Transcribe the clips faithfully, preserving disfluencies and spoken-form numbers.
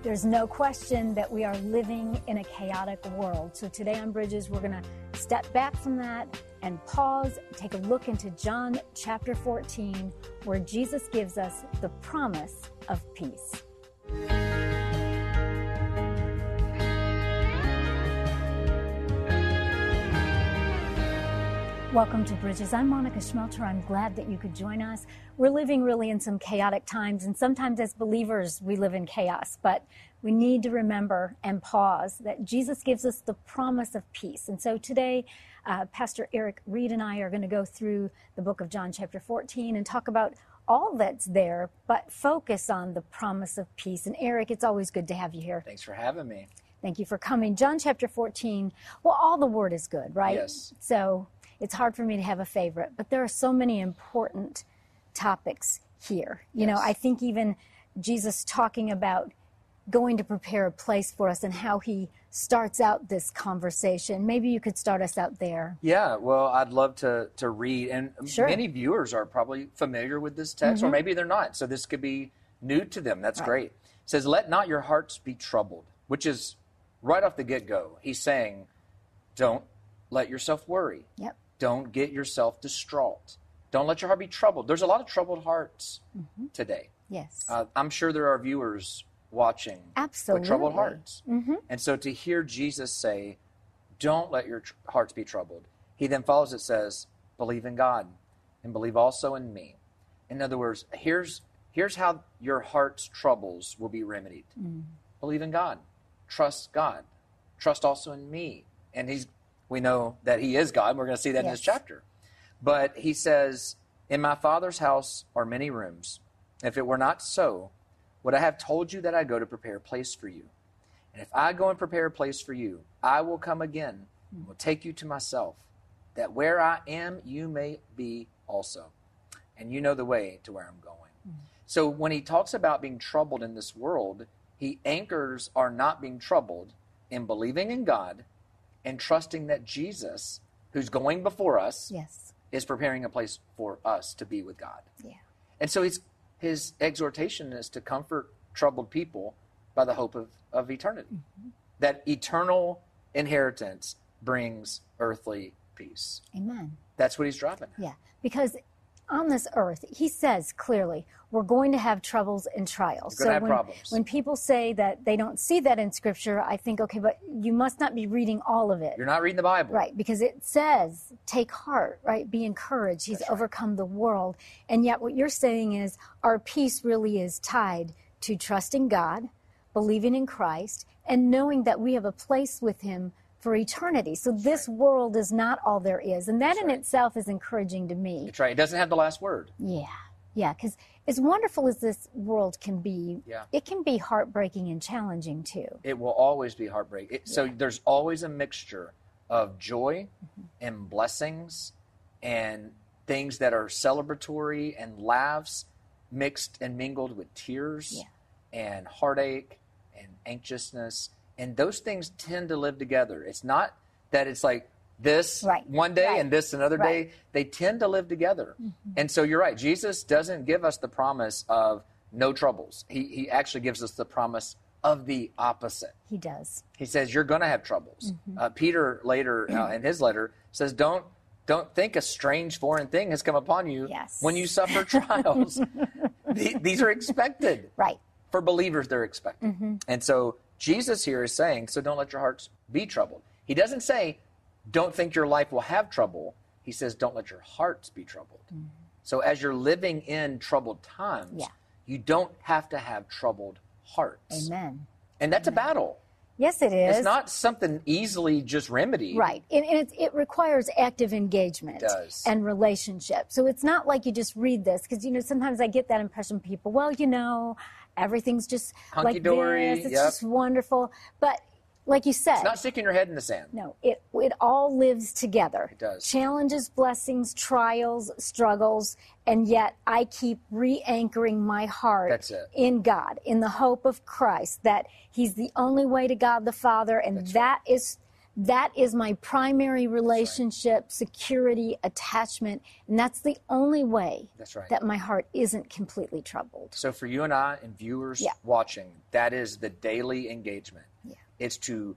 There's no question that we are living in a chaotic world. So today on Bridges, we're going to step back from that and pause, take a look into John chapter fourteen, where Jesus gives us the promise of peace. Welcome to Bridges. I'm Monica Schmelter. I'm glad that you could join us. We're living really in some chaotic times, and sometimes as believers we live in chaos, but we need to remember and pause that Jesus gives us the promise of peace. And so today, uh, Pastor Eric Reed and I are going to go through the book of John chapter fourteen and talk about all that's there, but focus on the promise of peace. And Eric, it's always good to have you here. Thanks for having me. Thank you for coming. John chapter fourteen, well, all the word is good, right? Yes. So it's hard for me to have a favorite, but there are so many important topics here. You Yes. know, I think even Jesus talking about going to prepare a place for us and how he starts out this conversation. Maybe you could start us out there. Yeah, well, I'd love to to read, and Sure. many viewers are probably familiar with this text, or maybe they're not, so this could be new to them. That's Right. great. It says, let not your hearts be troubled, which is right off the get-go. He's saying, don't let yourself worry. Yep. Don't get yourself distraught. Don't let your heart be troubled. There's a lot of troubled hearts today. Yes. Uh, I'm sure there are viewers watching Absolutely. with troubled hearts. Mm-hmm. And so to hear Jesus say, don't let your tr- hearts be troubled. He then follows it, says, believe in God and believe also in me. In other words, here's here's how your heart's troubles will be remedied. Mm. Believe in God. Trust God. Trust also in me. And he's we know that he is God. We're going to see that in this Yes. chapter. But he says, in my Father's house are many rooms. If it were not so, would I have told you that I go to prepare a place for you? And if I go and prepare a place for you, I will come again and will take you to myself, that where I am, you may be also. And you know the way to where I'm going. Mm-hmm. So when he talks about being troubled in this world, he anchors our not being troubled in believing in God and trusting that Jesus, who's going before us, Yes. is preparing a place for us to be with God. Yeah. And so he's, his exhortation is to comfort troubled people by the hope of, of eternity. Mm-hmm. That eternal inheritance brings earthly peace. Amen. That's what he's driving at. Yeah. Because on this earth, he says clearly, we're going to have troubles and trials. You're going to have when, problems. when people say that they don't see that in Scripture, I think, okay, but you must not be reading all of it. You're not reading the Bible. Right, because it says, take heart, right? Be encouraged. He's That's right. overcome the world. And yet what you're saying is our peace really is tied to trusting God, believing in Christ, and knowing that we have a place with him for eternity. So this right. world is not all there is. And that That's in right. itself is encouraging to me. That's right. It doesn't have the last word. Yeah, yeah, because as wonderful as this world can be, Yeah. it can be heartbreaking and challenging too. It will always be heartbreak. It, So Yeah. there's always a mixture of joy Mm-hmm. and blessings and things that are celebratory and laughs mixed and mingled with tears Yeah. and heartache and anxiousness. And those things tend to live together. It's not that it's like this Right. one day Right. and this another Right. day. They tend to live together. Mm-hmm. And so you're right. Jesus doesn't give us the promise of no troubles. He, he actually gives us the promise of the opposite. He does. He says you're going to have troubles. Mm-hmm. Uh, Peter later uh, in his letter says, don't don't think a strange foreign thing has come upon you Yes. when you suffer trials. The- these are expected. Right. For believers, they're expected. Mm-hmm. And so Jesus here is saying, so don't let your hearts be troubled. He doesn't say, don't think your life will have trouble. He says, don't let your hearts be troubled. Mm-hmm. So as you're living in troubled times, Yeah. you don't have to have troubled hearts. Amen. And that's Amen. a battle. Yes, it is. It's not something easily just remedied. Right. And, and it, it requires active engagement It does. and relationship. So it's not like you just read this, because, you know, sometimes I get that impression, people, well, you know, everything's just like Hunky-dory, this. It's yep. just wonderful. But like you said, It's not sticking your head in the sand. no, it it all lives together. It does. Challenges, blessings, trials, struggles, and yet I keep re-anchoring my heart That's it. in God, in the hope of Christ, that he's the only way to God the Father, and That's that is That is my primary relationship, security, attachment, and that's the only way That's right. that my heart isn't completely troubled. So for you and I and viewers Yeah. watching, that is the daily engagement. Yeah. It's to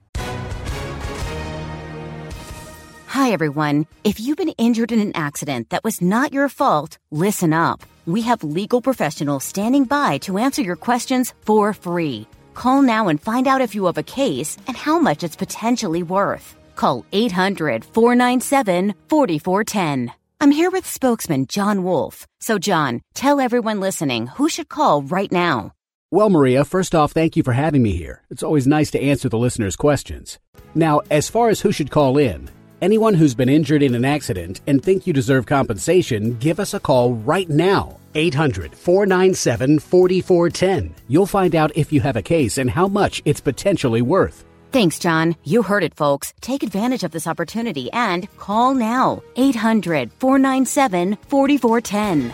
Hi, everyone. If you've been injured in an accident that was not your fault, listen up. We have legal professionals standing by to answer your questions for free. Call now and find out if you have a case and how much it's potentially worth. Call eight hundred, four nine seven, four four one zero. I'm here with spokesman John Wolf. So, John, tell everyone listening who should call right now. Well, Maria, first off, thank you for having me here. It's always nice to answer the listeners' questions. Now, as far as who should call in, anyone who's been injured in an accident and think you deserve compensation, give us a call right now. eight hundred, four nine seven, four four one zero. You'll find out if you have a case and how much it's potentially worth. Thanks, John. You heard it, folks. Take advantage of this opportunity and call now. eight hundred, four nine seven, four four one zero.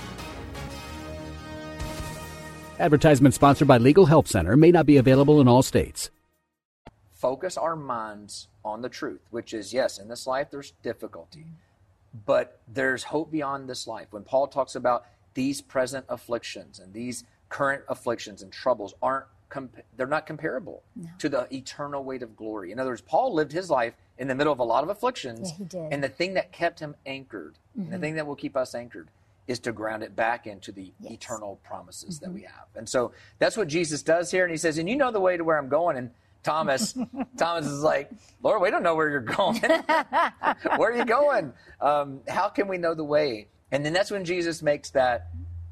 Advertisement sponsored by Legal Help Center, may not be available in all states. focus our minds on the truth, which is, yes, in this life there's difficulty, but there's hope beyond this life. When Paul talks about these present afflictions and these current afflictions and troubles aren't comp- they're not comparable No. to the eternal weight of glory. In other words, Paul lived his life in the middle of a lot of afflictions, Yeah, he did. and the thing that kept him anchored, and the Mhm. thing that will keep us anchored, is to ground it back into the Yes. eternal promises Mm-hmm. that we have. And so that's what Jesus does here. And he says, and you know the way to where I'm going. And Thomas, Thomas is like, Lord, we don't know where you're going. Where are you going? Um, how can we know the way? And then that's when Jesus makes that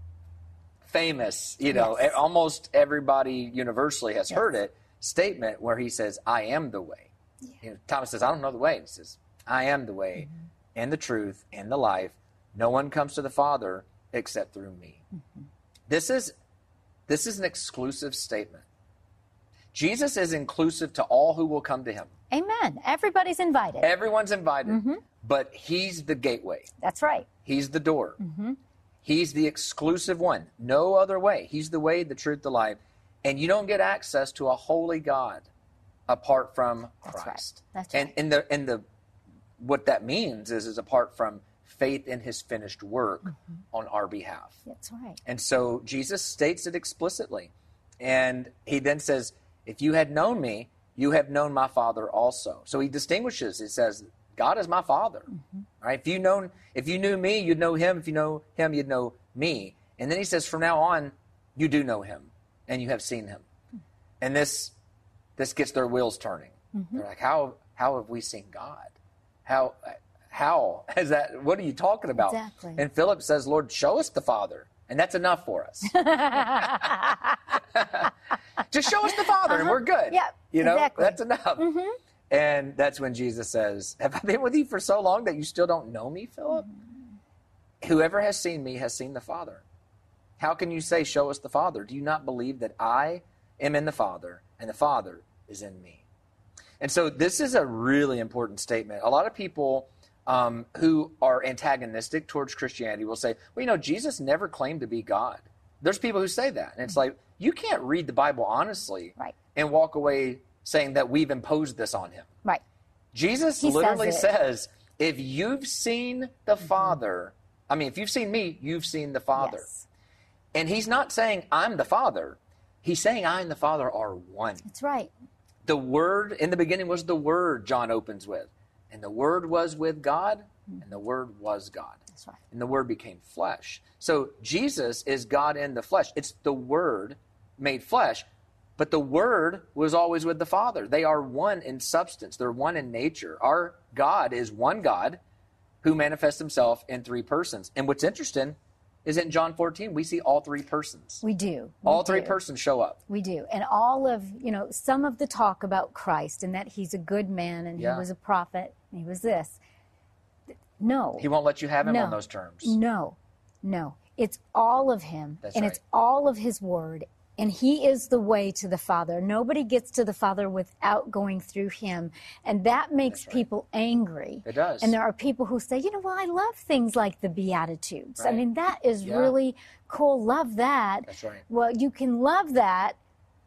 famous, you know, Yes. almost everybody universally has Yes. heard it, statement where he says, I am the way. You know, Thomas says, I don't know the way. He says, I am the way Mm-hmm. and the truth and the life. No one comes to the Father except through me. Mm-hmm. This is this is an exclusive statement. Jesus is inclusive to all who will come to him. Amen. Everybody's invited. Everyone's invited, Mm-hmm. but he's the gateway. That's right. He's the door. Mm-hmm. He's the exclusive one. No other way. He's the way, the truth, the life. And you don't get access to a holy God apart from That's Christ. right. That's And right. in the in the what that means is is apart from faith in his finished work Mm-hmm. on our behalf. That's right. And so Jesus states it explicitly. And he then says, if you had known me, you have known my Father also. So he distinguishes. He says, God is my Father. Mm-hmm. Right? If you known, if you knew me, you'd know him. If you know him, you'd know me. And then he says, from now on, you do know him and you have seen him. And this this gets their wheels turning. Mm-hmm. They're like, how how have we seen God? How how is that? What are you talking about? Exactly. And Philip says, Lord, show us the Father. And that's enough for us. Just show us the Father and we're good. Yeah, You know, exactly. that's enough. Mm-hmm. And that's when Jesus says, have I been with you for so long that you still don't know me, Philip? Whoever has seen me has seen the Father. How can you say, show us the Father? Do you not believe that I am in the Father and the Father is in me? And so this is a really important statement. A lot of people um, who are antagonistic towards Christianity will say, well, you know, Jesus never claimed to be God. There's people who say that. And it's like, you can't read the Bible honestly Right. and walk away saying that we've imposed this on him. Right. Jesus He literally says it. says, if you've seen the Father, I mean, if you've seen me, you've seen the Father. Yes. And he's not saying I'm the Father. He's saying I and the Father are one. That's right. The Word, in the beginning was the Word, John opens with. And the Word was with God, and the Word was God. That's right. And the Word became flesh. So Jesus is God in the flesh. It's the Word made flesh, but the Word was always with the Father. They are one in substance. They're one in nature. Our God is one God who manifests himself in three persons. And what's interesting is in John fourteen, we see all three persons. We do. We all three do. persons show up. We do. And all of, you know, some of the talk about Christ and that he's a good man and Yeah. he was a prophet and he was this. No. He won't let you have him No. on those terms. No. No. It's all of him. That's and right. it's all of his word. And he is the way to the Father. Nobody gets to the Father without going through him. And that makes That's right. people angry. It does. And there are people who say, you know, well, I love things like the Beatitudes. I Right. mean, that is Yeah. really cool. Love that. That's right. Well, you can love that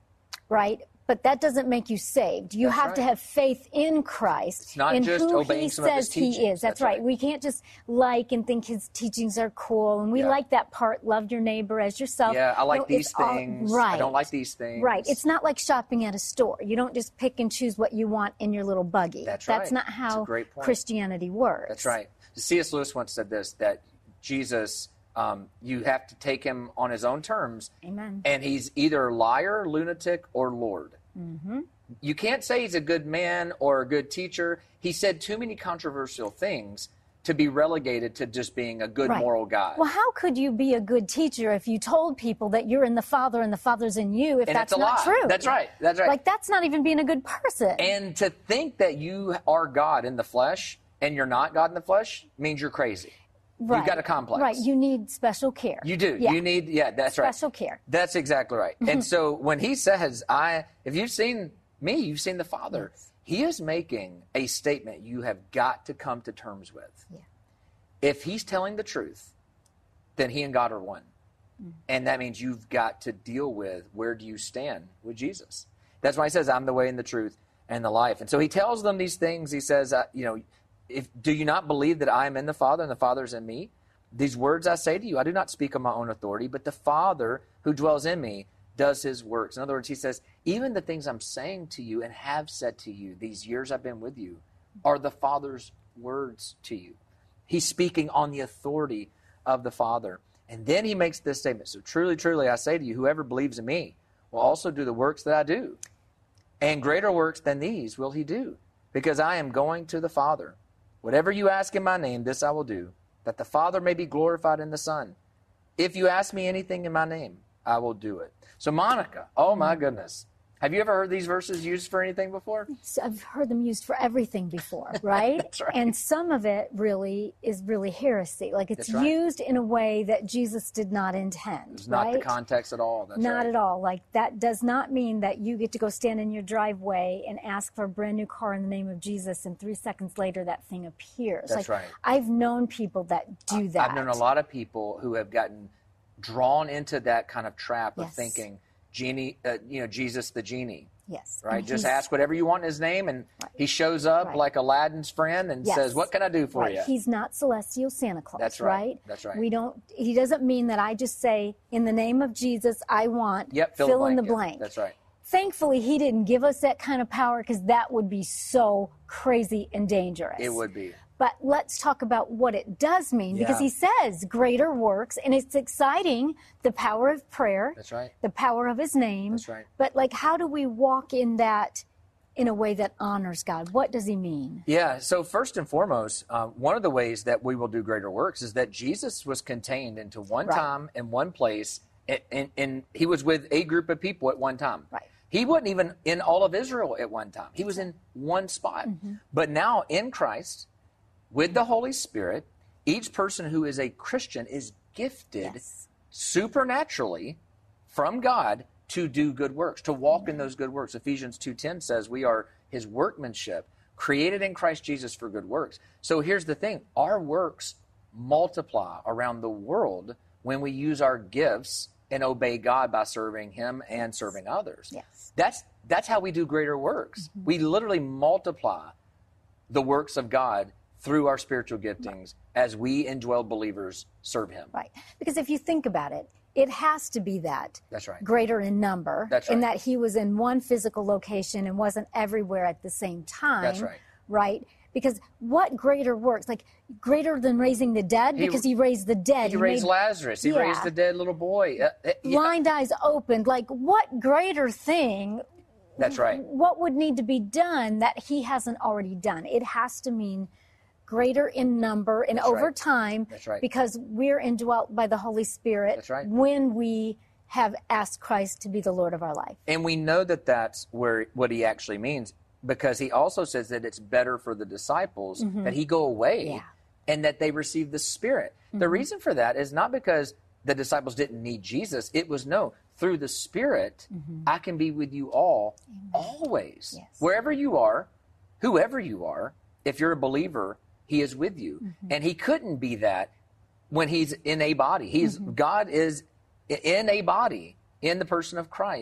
right? But that doesn't make you saved. You That's have right. to have faith in Christ. It's not in just who obeying he some of his says he teachings. is. That's, That's right. right. We can't just like and think his teachings are cool. And we Yeah. like that part, love your neighbor as yourself. Yeah, I like No, these it's all- things. right. I don't like these things. Right. It's not like shopping at a store. You don't just pick and choose what you want in your little buggy. That's That's right. not That's how a great point. Christianity works. That's right. C S Lewis once said this, that Jesus, um, you have to take him on his own terms. Amen. And he's either liar, lunatic, or Lord. Mm-hmm. You can't say he's a good man or a good teacher. He said too many controversial things to be relegated to just being a good Right. moral guy. Well, how could you be a good teacher if you told people that you're in the Father and the Father's in you if And that's it's a not lie. true? That's right. That's right. Like, that's not even being a good person. And to think that you are God in the flesh and you're not God in the flesh means you're crazy. right. You've got a complex. Right. You need special care. You do. Yeah. You need, yeah, that's right. Special care. That's exactly right. And so when he says, I, if you've seen me, you've seen the Father, Yes. he is making a statement you have got to come to terms with. Yeah. If he's telling the truth, then he and God are one. Mm. And that means you've got to deal with where do you stand with Jesus. That's why he says, I'm the way and the truth and the life. And so he tells them these things. He says, uh, you know, if do you not believe that I am in the Father and the Father is in me? These words I say to you, I do not speak on my own authority, but the Father who dwells in me does his works. In other words, he says, even the things I'm saying to you and have said to you these years I've been with you are the Father's words to you. He's speaking on the authority of the Father. And then he makes this statement. So truly, truly, I say to you, whoever believes in me will also do the works that I do. And greater works than these will he do, because I am going to the Father. Whatever you ask in my name, this I will do, that the Father may be glorified in the Son. If you ask me anything in my name, I will do it. So Monica, oh my goodness. Have you ever heard these verses used for anything before? So I've heard them used for everything before, right? That's right. And some of it really is really heresy. Like, it's That's right. used in a way that Jesus did not intend. It's not right? the context at all. That's Not right. at all. Like, that does not mean that you get to go stand in your driveway and ask for a brand new car in the name of Jesus, and three seconds later that thing appears. That's like, right. I've known people that do that. I've known a lot of people who have gotten drawn into that kind of trap of Yes. thinking, genie, uh, you know, Jesus the genie. Yes. Right? And Just he's- ask whatever you want in his name, and Right. he shows up Right. like Aladdin's friend and Yes. says, what can I do for Right. you? He's not celestial Santa Claus. That's right. That's right. We don't. He doesn't mean that I just say, in the name of Jesus, I want. Yep, fill, fill the in the blank. blank. That's right. Thankfully, he didn't give us that kind of power, because that would be so crazy and dangerous. It would be. But let's talk about what it does mean, because Yeah. he says greater works, and it's exciting, the power of prayer. That's right. The power of his name. That's right. But, like, how do we walk in that in a way that honors God? What does he mean? Yeah, so first and foremost, uh, one of the ways that we will do greater works is that Jesus was contained into one Right. time and one place, and, and, and he was with a group of people at one time. Right. He wasn't even in all of Israel at one time. He was in one spot. Mm-hmm. But now in Christ, with the Holy Spirit, each person who is a Christian is gifted Yes. supernaturally from God to do good works, to walk in those good works. Ephesians two ten says we are his workmanship, created in Christ Jesus for good works. So here's the thing. Our works multiply around the world when we use our gifts and obey God by serving him and serving others. Yes. That's that's how we do greater works. We literally multiply the works of God through our spiritual giftings as we indwelled believers serve him. Right. Because if you think about it, it has to be that. That's right. Greater in number. That's In right. that he was in one physical location and wasn't everywhere at the same time. That's right. Right? Because what greater works? Like, greater than raising the dead? He- Because he raised the dead. He raised made Lazarus. He Yeah. raised the dead little boy. Uh, uh, yeah. blind eyes opened. Like, what greater thing? That's right. What would need to be done that he hasn't already done? It has to mean greater in number and That's over right. time. That's right. Because we're indwelt by the Holy Spirit. That's right. When we have asked Christ to be the Lord of our life. And we know that that's where what he actually means, because he also says that it's better for the disciples that he go away Yeah. and that they receive the Spirit. The reason for that is not because the disciples didn't need Jesus. It was no, through the Spirit, I can be with you all, always. Yes. Wherever you are, whoever you are, if you're a believer, he is with you. And he couldn't be that when he's in a body. He's God is in a body, in the person of Christ,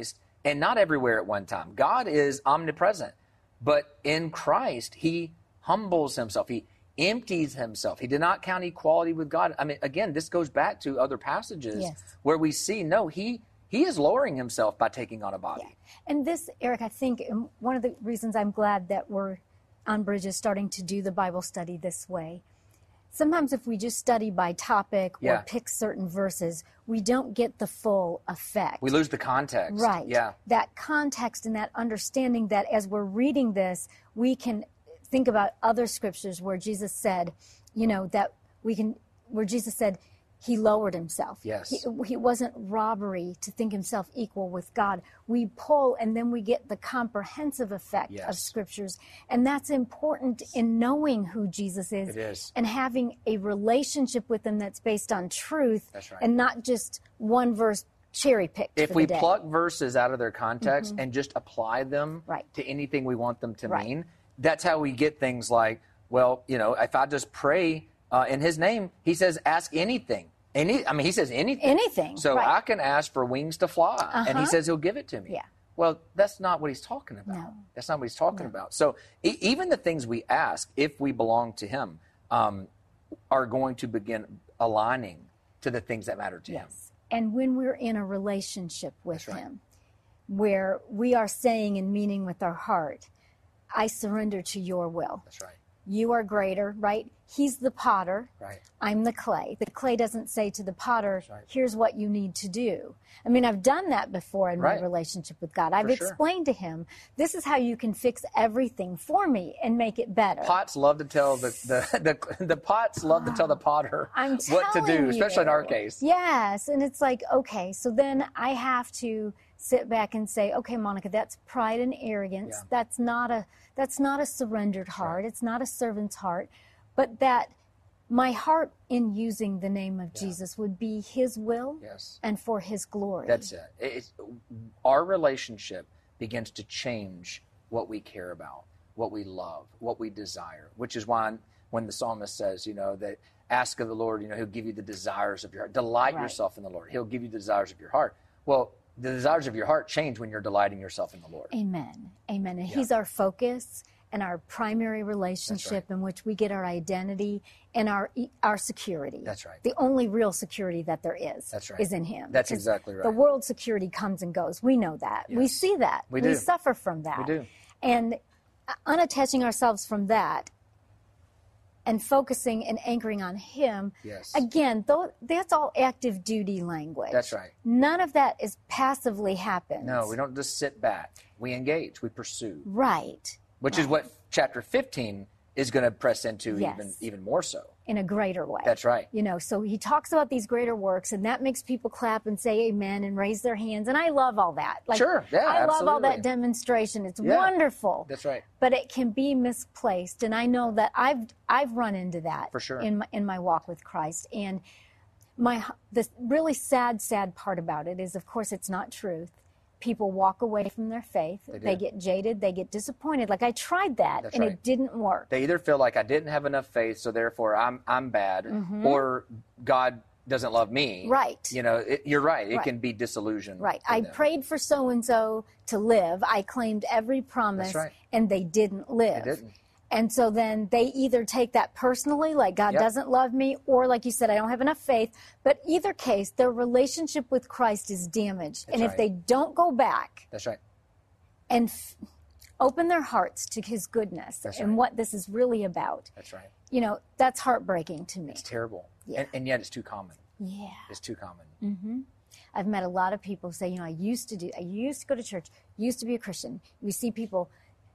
and not everywhere at one time. God is omnipresent, but in Christ, he humbles himself. He empties himself. He did not count equality with God. I mean, again, this goes back to other passages Yes. where we see, no, he he is lowering himself by taking on a body. Yeah. And this, Eric, I think um, one of the reasons I'm glad that we're on Bridges starting to do the Bible study this way. Sometimes if we just study by topic or Yeah. pick certain verses, we don't get the full effect. We lose the context. Right. Yeah. That context and that understanding that as we're reading this, we can think about other scriptures where Jesus said, you know, that we can, where Jesus said he lowered himself. Yes. He, he wasn't robbery to think himself equal with God. We pull and then we get the comprehensive effect of Yes. scriptures. And that's important in knowing who Jesus is. It is. And having a relationship with him that's based on truth. That's right. And not just one verse cherry picked If for we the day. pluck verses out of their context and just apply them Right. to anything we want them to Right. mean, that's how we get things like, well, you know, if I just pray uh, in his name, he says, ask anything. Any, I mean, he says anything. Anything, So right. I can ask for wings to fly, and he Uh-huh. says he'll give it to me. Yeah. Well, that's not what he's talking about. No. That's not what he's talking about. So e- even the things we ask, if we belong to him, um, are going to begin aligning to the things that matter to him. Yes. And when we're in a relationship with That's right. him, where we are saying and meaning with our heart, I surrender to your will. That's right. You are greater, right? He's the potter. Right. I'm the clay. The clay doesn't say to the potter, right. here's what you need to do. I mean, I've done that before in Right. my relationship with God. I've For sure. explained to him, this is how you can fix everything for me and make it better. Pots love to tell the the the, the pots love to tell the potter I'm what to do, telling especially in our you. case. Yes, and it's like, okay, so then I have to sit back and say, okay, Monica, that's pride and arrogance. Yeah. That's not a that's not a surrendered heart. It's not a servant's heart, but that my heart in using the name of Jesus would be his will Yes. and for his glory. That's it. It's, our relationship begins to change what we care about, what we love, what we desire, which is why when the psalmist says, you know, that ask of the Lord, you know, he'll give you the desires of your heart. Delight Right. yourself in the Lord. He'll give you the desires of your heart. Well, the desires of your heart change when you're delighting yourself in the Lord. Amen. Amen. And Yeah. he's our focus and our primary relationship right. in which we get our identity and our our security. That's right. The only real security that there is That's right. is in him. That's 'Cause exactly right. The world security comes and goes. We know that. We Yes. see that. We do. suffer from that. We do. And unattaching ourselves from that and focusing and anchoring on him, Yes. again, though, that's all active duty language. That's right. None of that is passively happens. No, we don't just sit back. We engage. We pursue. Right. Which is what chapter fifteen is going to press into Yes. even even more so. In a greater way. That's right. You know, so he talks about these greater works, and that makes people clap and say amen and raise their hands. And I love all that. Like, Sure, yeah, I love all absolutely. that demonstration. It's Yeah. wonderful. That's right. But it can be misplaced, and I know that I've I've run into that For sure. in my in my walk with Christ. And my the really sad, sad part about it is, of course, it's not truth. People walk away from their faith. They They, do. get jaded. They get disappointed. Like, I tried that, That's and right. it didn't work. They either feel like I didn't have enough faith, so therefore I'm I'm bad, or God doesn't love me. Mm-hmm. Right. You know, it, you're right. It Right. can be disillusion. Right. for I them. prayed for so and so to live. I claimed every promise, That's right. and they didn't live. They didn't. And so then they either take that personally, like God Yep. doesn't love me, or like you said, I don't have enough faith. But either case, their relationship with Christ is damaged. That's and if right. they don't go back That's right. and f- open their hearts to his goodness That's and right. what this is really about, That's right. you know, that's heartbreaking to me. It's terrible. Yeah. And, and yet it's too common. Yeah. It's too common. I've met a lot of people who say, you know, I used to do, I used to go to church, used to be a Christian. We see people,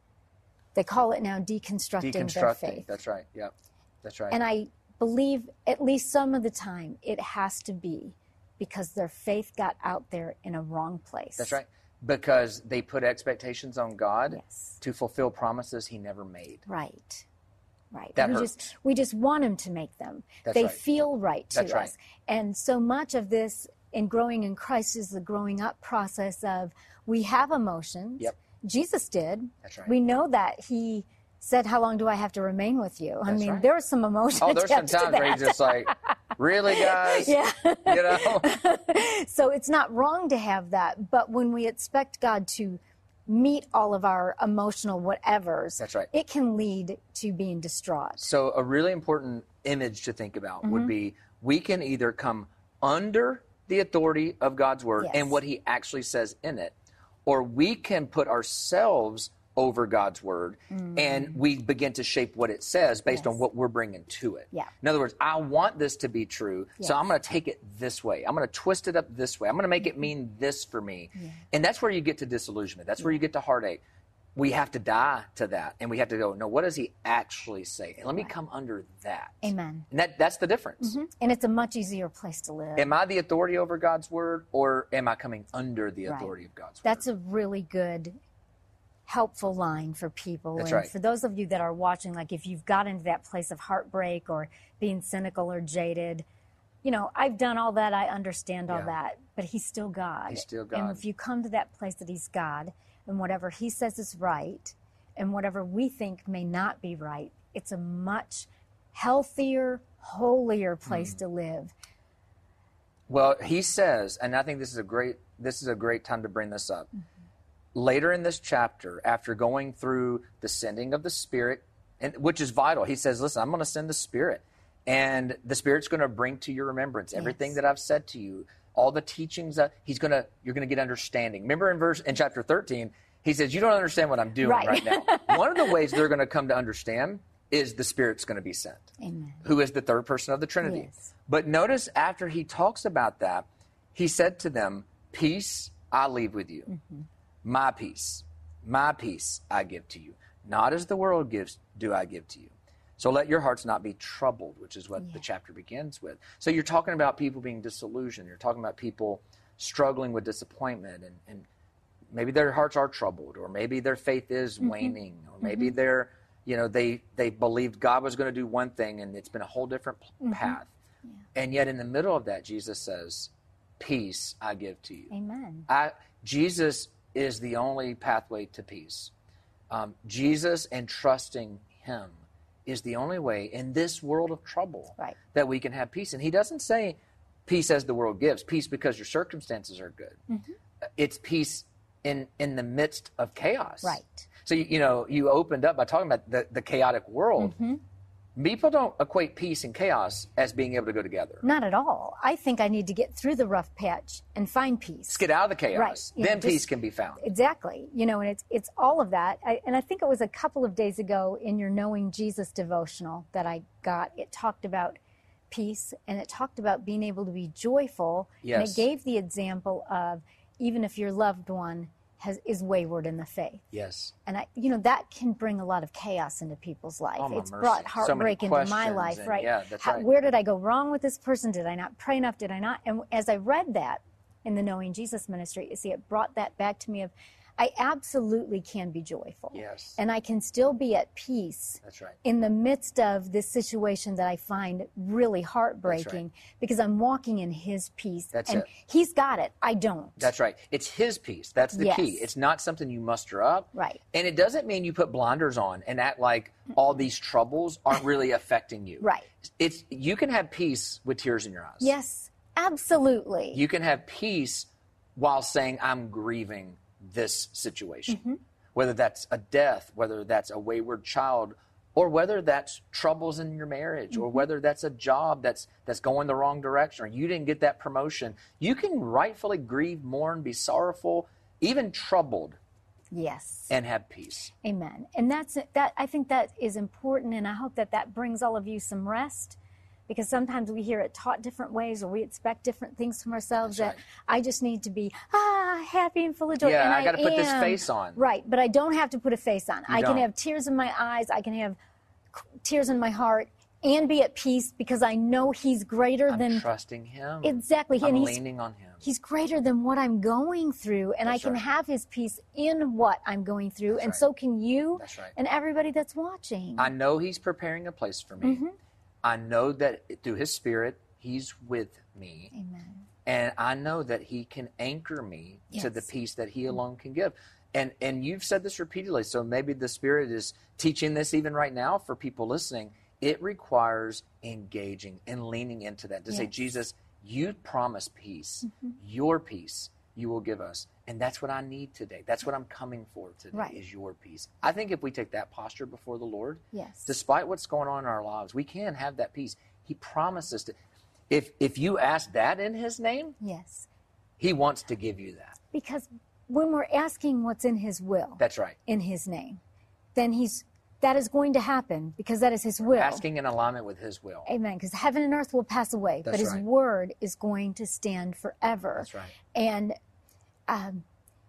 they call it now deconstructing, their Deconstructing. faith. That's right. Yep. That's right. And I believe at least some of the time it has to be because their faith got out there in a wrong place. That's right. Because they put expectations on God Yes. to fulfill promises he never made. Right. Right. That we hurts. just we just want him to make them. That's they right. feel right to That's us. right. And so much of this in growing in Christ is the growing up process of we have emotions. Yep. Jesus did. That's right. We know that he said, how long do I have to remain with you? I That's mean, right. there was some emotion Oh, there's some attached to times where he's that. just like, really, guys? Yeah. You know? So it's not wrong to have that, but when we expect God to meet all of our emotional whatevers, That's right. it can lead to being distraught. So a really important image to think about mm-hmm. would be we can either come under the authority of God's word Yes. and what he actually says in it, or we can put ourselves over God's word mm. and we begin to shape what it says based yes. on what we're bringing to it. Yeah. In other words, I want this to be true, yes. so I'm going to take it this way. I'm going to twist it up this way. I'm going to make it mean this for me. Yeah. And that's where you get to disillusionment. That's yeah. where you get to heartache. We have to die to that, and we have to go, no, what does he actually say? And let me come under that. Amen. And that, that's the difference. Mm-hmm. And it's a much easier place to live. Am I the authority over God's word, or am I coming under the authority right. of God's word? That's a really good, helpful line for people. That's and right. for those of you that are watching, like if you've got into that place of heartbreak or being cynical or jaded, you know, I've done all that, I understand all yeah. that, but he's still God. He's still God. And if you come to that place that he's God, and whatever he says is right, and whatever we think may not be right, it's a much healthier, holier place mm. to live. Well, he says, and I think this is a great this is a great time to bring this up. Mm-hmm. Later in this chapter, after going through the sending of the Spirit, and which is vital, he says, listen, I'm going to send the Spirit, and the Spirit's going to bring to your remembrance everything yes. that I've said to you. All the teachings that he's gonna, you're gonna get understanding. Remember in verse in chapter thirteen, he says, "You don't understand what I'm doing right, right now." One of the ways they're gonna come to understand is the Spirit's gonna be sent, Amen. Who is the third person of the Trinity. Yes. But notice after he talks about that, he said to them, "Peace I leave with you, mm-hmm. my peace, my peace I give to you. Not as the world gives, do I give to you. So let your hearts not be troubled," which is what yeah. the chapter begins with. So you're talking about people being disillusioned. You're talking about people struggling with disappointment, and, and maybe their hearts are troubled, or maybe their faith is mm-hmm. waning, or maybe mm-hmm. they're, you know, they, they believed God was going to do one thing, and it's been a whole different mm-hmm. path. Yeah. And yet in the middle of that, Jesus says, "Peace I give to you." Amen. I, Jesus is the only pathway to peace. Um, Jesus and trusting him is the only way in this world of trouble right. that we can have peace. And he doesn't say peace as the world gives, peace because your circumstances are good. Mm-hmm. It's peace in, in the midst of chaos. Right. So, you, you know, you opened up by talking about the, the chaotic world. Mm-hmm. People don't equate peace and chaos as being able to go together. Not at all. I think I need to get through the rough patch and find peace. Let's get out of the chaos. Right. You then know, just, peace can be found. Exactly. You know, and it's it's all of that. I, and I think it was a couple of days ago in your Knowing Jesus devotional that I got. It talked about peace, and it talked about being able to be joyful. Yes. And it gave the example of even if your loved one has is wayward in the faith. Yes. And I, you know, that can bring a lot of chaos into people's life. Oh, it's mercy. brought heartbreak so into my life, and, right? Yeah, that's How, right. Where did I go wrong with this person? Did I not pray enough? Did I not? And as I read that in the Knowing Jesus ministry, you see, it brought that back to me of, I absolutely can be joyful. Yes. And I can still be at peace. That's right. In the midst of this situation that I find really heartbreaking. That's right. Because I'm walking in his peace. That's and it. He's got it. I don't. That's right. It's his peace. That's the yes. key. It's not something you muster up. Right. And it doesn't mean you put blinders on and act like all these troubles aren't really affecting you. Right. It's you can have peace with tears in your eyes. Yes, absolutely. You can have peace while saying, I'm grieving this situation. Mm-hmm. Whether that's a death, whether that's a wayward child, or whether that's troubles in your marriage, mm-hmm. or whether that's a job that's that's going the wrong direction, or you didn't get that promotion. You can rightfully grieve, mourn, be sorrowful, even troubled. Yes. And have peace. Amen. And that's that. I think that is important, and I hope that that brings all of you some rest, because sometimes we hear it taught different ways, or we expect different things from ourselves. That's that right. I just need to be ah happy and full of joy. Yeah, and I got to put this am. face on. Right, but I don't have to put a face on. You I don't. can have tears in my eyes. I can have tears in my heart, and be at peace because I know He's greater I'm than trusting Him. Exactly. I'm and he's, leaning on Him. He's greater than what I'm going through, and That's I can right. have His peace in what I'm going through, That's and right. so can you That's right. and everybody that's watching. I know He's preparing a place for me. Mm-hmm. I know that through His Spirit, He's with me. Amen. And I know that He can anchor me Yes. to the peace that He alone can give. And and you've said this repeatedly, so maybe the Spirit is teaching this even right now for people listening. it requires engaging and leaning into that to say, Yes. Jesus, you promise peace, Mhm. your peace you will give us. And that's what I need today. That's what I'm coming for today Right. is your peace. I think if we take that posture before the Lord, Yes. despite what's going on in our lives, we can have that peace. He promises to. If if you ask that in his name, Yes. he wants to give you that. Because when we're asking what's in his will, That's right. in his name, then he's that is going to happen because that is his will. Asking in alignment with his will. Amen. Because heaven and earth will pass away, That's but his right. word is going to stand forever. That's right. And um,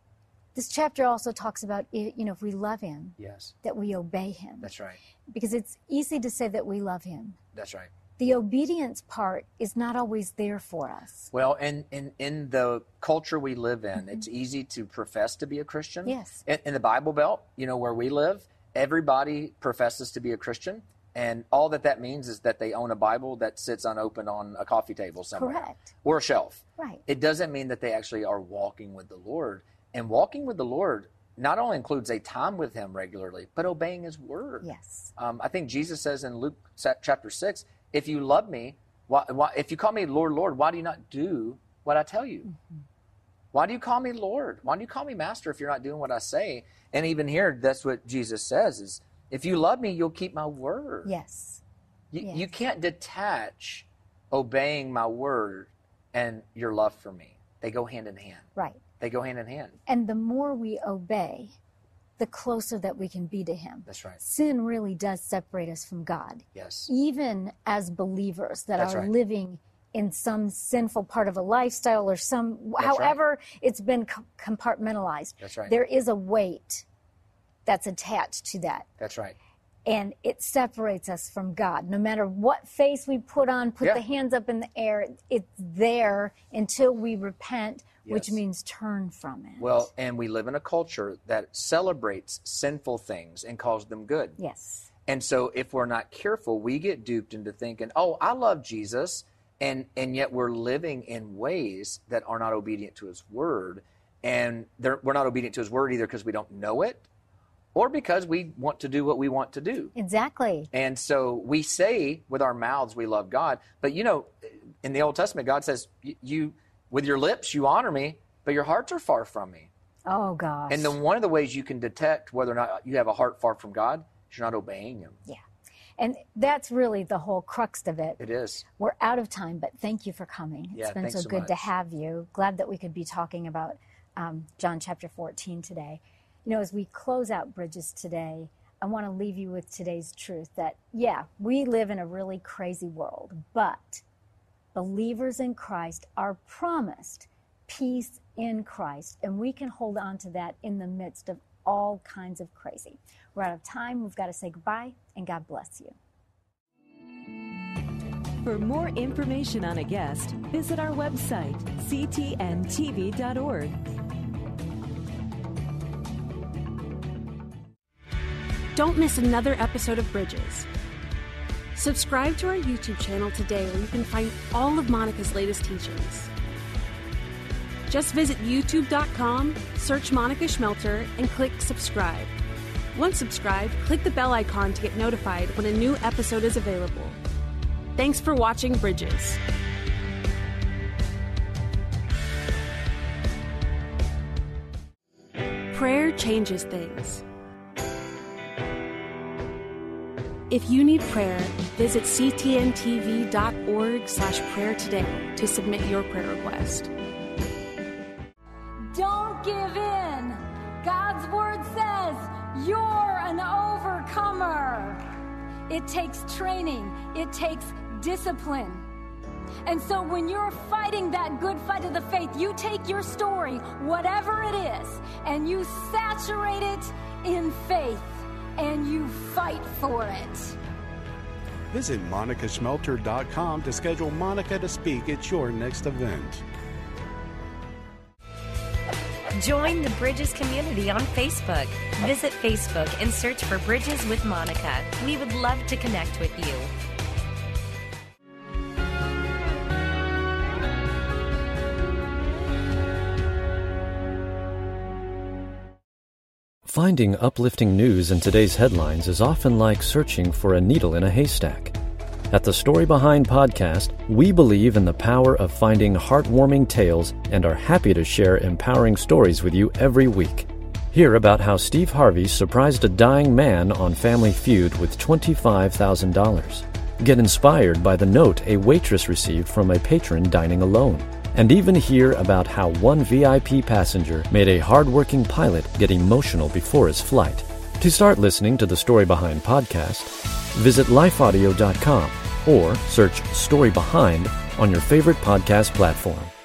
this chapter also talks about, you know, if we love him, Yes. that we obey him. That's right. Because it's easy to say that we love him. That's right. The obedience part is not always there for us. Well, and in, in the culture we live in, it's easy to profess to be a Christian. Yes. In, in the Bible Belt, you know, where we live, everybody professes to be a Christian. And all that that means is that they own a Bible that sits unopened on a coffee table somewhere. Correct. Or a shelf. Right. It doesn't mean that they actually are walking with the Lord. And walking with the Lord not only includes a time with him regularly, but obeying his word. Yes. Um, I think Jesus says in Luke chapter six, if you love me, why, why, if you call me Lord, Lord, why do you not do what I tell you? Mm-hmm. Why do you call me Lord? Why do you call me Master if you're not doing what I say? And even here, that's what Jesus says is, if you love me, you'll keep my word. Yes. You, Yes. you can't detach obeying my word and your love for me. They go hand in hand. Right. They go hand in hand. And the more we obey, the closer that we can be to him. That's right. Sin really does separate us from God. Yes. Even as believers that That's are right. living in some sinful part of a lifestyle or some, That's however it's been co- compartmentalized. That's right. There is a weight that's attached to that. That's right. And it separates us from God. No matter what face we put on, put Yeah. the hands up in the air, it's there until we repent, which Yes. means turn from it. Well, and we live in a culture that celebrates sinful things and calls them good. Yes. And so if we're not careful, we get duped into thinking, oh, I love Jesus, and, and yet we're living in ways that are not obedient to his word. And they're- we're not obedient to his word either because we don't know it or because we want to do what we want to do. Exactly. And so we say with our mouths we love God, but you know, in the Old Testament, God says, "You, you with your lips you honor me, but your hearts are far from me." Oh, gosh. And then one of the ways you can detect whether or not you have a heart far from God is you're not obeying him. Yeah. And that's really the whole crux of it. It is. We're out of time, but thank you for coming. It's Yeah, been thanks so so good to much. have you. Glad that we could be talking about um, John chapter fourteen today. You know, as we close out Bridges today, I want to leave you with today's truth that, yeah, we live in a really crazy world, but believers in Christ are promised peace in Christ, and we can hold on to that in the midst of all kinds of crazy. We're out of time. We've got to say goodbye, and God bless you. For more information on a guest, visit our website, c t n t v dot org. Don't miss another episode of Bridges. Subscribe to our YouTube channel today where you can find all of Monica's latest teachings. Just visit youtube dot com, search Monica Schmelter, and click subscribe. Once subscribed, click the bell icon to get notified when a new episode is available. Thanks for watching Bridges. Prayer changes things. If you need prayer, visit c t n t v dot org slash prayer today to submit your prayer request. Don't give in. God's word says you're an overcomer. It takes training. It takes discipline. And so when you're fighting that good fight of the faith, you take your story, whatever it is, and you saturate it in faith, and you fight for it. Visit monica schmelter dot com to schedule Monica to speak at your next event. Join the Bridges community on Facebook. Visit Facebook and search for Bridges with Monica. We would love to connect with you. Finding uplifting news in today's headlines is often like searching for a needle in a haystack. At the Story Behind podcast, we believe in the power of finding heartwarming tales and are happy to share empowering stories with you every week. Hear about how Steve Harvey surprised a dying man on Family Feud with twenty-five thousand dollars. Get inspired by the note a waitress received from a patron dining alone. And even hear about how one V I P passenger made a hardworking pilot get emotional before his flight. To start listening to the Story Behind podcast, visit life audio dot com or search Story Behind on your favorite podcast platform.